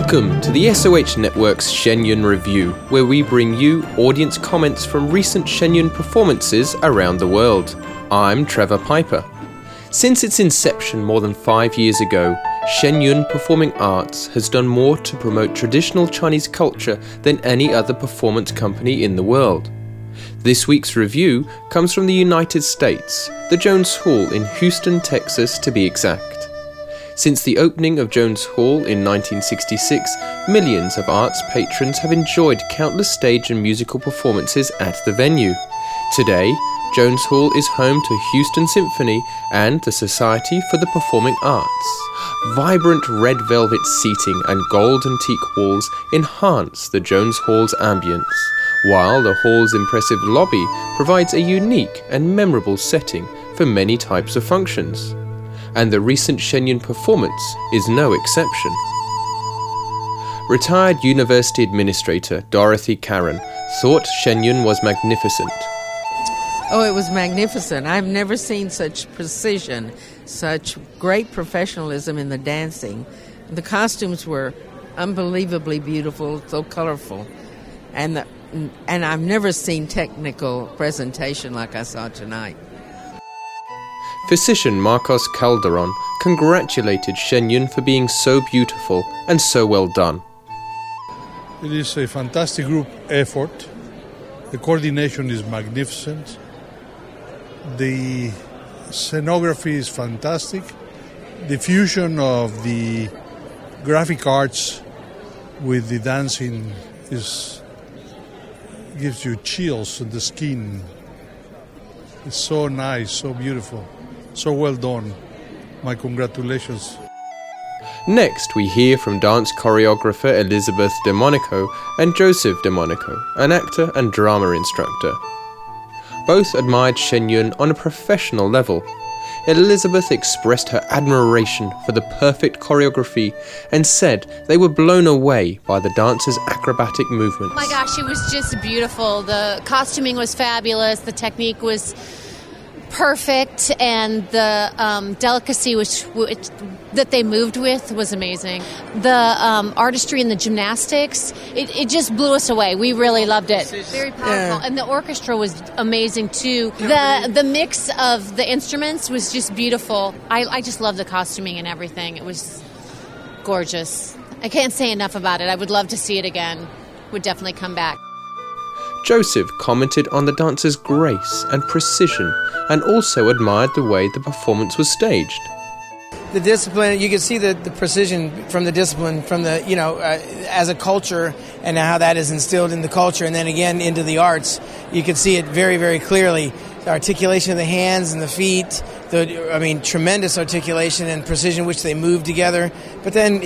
Welcome to the SOH Network's Shenyun Review, where we bring you audience comments from recent Shenyun performances around the world. I'm Trevor Piper. Since its inception more than 5 years ago, Shenyun Performing Arts has done more to promote traditional Chinese culture than any other performance company in the world. This week's review comes from the United States, the Jones Hall in Houston, Texas to be exact. Since the opening of Jones Hall in 1966, millions of arts patrons have enjoyed countless stage and musical performances at the venue. Today, Jones Hall is home to Houston Symphony and the Society for the Performing Arts. Vibrant red velvet seating and gold antique walls enhance the Jones Hall's ambience, while the hall's impressive lobby provides a unique and memorable setting for many types of functions. And the recent Shenyun performance is no exception. Retired university administrator Dorothy Karen thought Shenyun was magnificent. Oh, it was magnificent. I've never seen such precision, such great professionalism in the dancing. The costumes were unbelievably beautiful, so colorful. And I've never seen technical presentation like I saw tonight. Physician Marcos Calderon congratulated Shenyun for being so beautiful and so well done. It is a fantastic group effort. The coordination is magnificent. The scenography is fantastic. The fusion of the graphic arts with the dancing gives you chills on the skin. It's so nice, so beautiful. So well done. My congratulations. Next, we hear from dance choreographer Elizabeth DeMonico and Joseph DeMonico, an actor and drama instructor. Both admired Shenyun on a professional level. Elizabeth expressed her admiration for the perfect choreography and said they were blown away by the dancers' acrobatic movements. Oh my gosh, it was just beautiful. The costuming was fabulous. The technique was perfect, and the delicacy that they moved with was amazing. The artistry and the gymnastics, it just blew us away. We really loved it. Very powerful. Yeah. And the orchestra was amazing too. The mix of the instruments was just beautiful. I just love the costuming and everything. It was gorgeous. I can't say enough about it. I would love to see it again. Would definitely come back. Joseph commented on the dancers' grace and precision and also admired the way the performance was staged. The discipline, you can see the precision from the discipline, from the, as a culture and how that is instilled in the culture and then again into the arts. You can see it very, very clearly. The articulation of the hands and the feet, tremendous articulation and precision which they move together. But then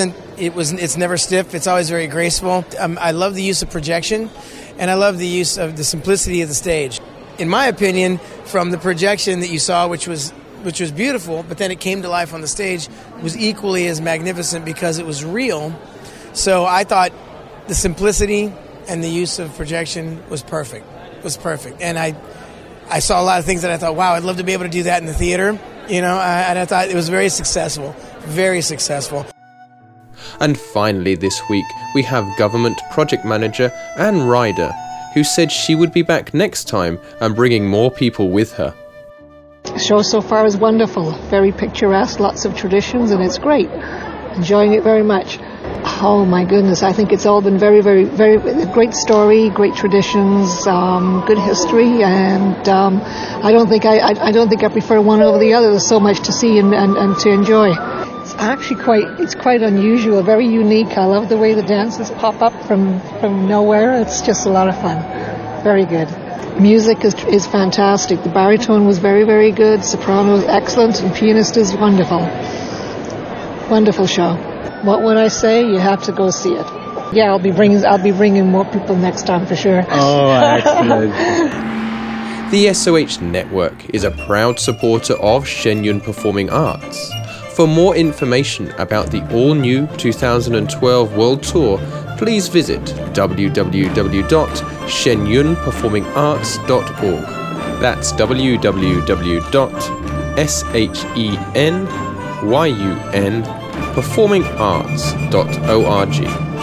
it's never stiff, it's always very graceful. I love the use of projection. And I love the use of the simplicity of the stage. In my opinion, from the projection that you saw, which was beautiful, but then it came to life on the stage, was equally as magnificent because it was real. So I thought the simplicity and the use of projection was perfect. And I saw a lot of things that I thought, wow, I'd love to be able to do that in the theater. And I thought it was very successful, very successful. And finally this week, we have government project manager Anne Ryder, who said she would be back next time and bringing more people with her. The show so far is wonderful, very picturesque, lots of traditions, and it's great. Enjoying it very much. Oh my goodness, I think it's all been very, very, very great story, great traditions, good history, and I don't think I prefer one over the other. There's so much to see and to enjoy. It's actually quite unusual, very unique. I love the way the dances pop up from nowhere. It's just a lot of fun. Very good. Music is fantastic. The baritone was very, very good. Soprano is excellent, and pianist is wonderful. Wonderful show. What would I say? You have to go see it. Yeah, I'll be bringing more people next time for sure. Oh, excellent. The SOH Network is a proud supporter of Shenyun Performing Arts. For more information about the all-new 2012 World Tour, please visit www.shenyunperformingarts.org. That's www.shenyun.org. performingarts.org.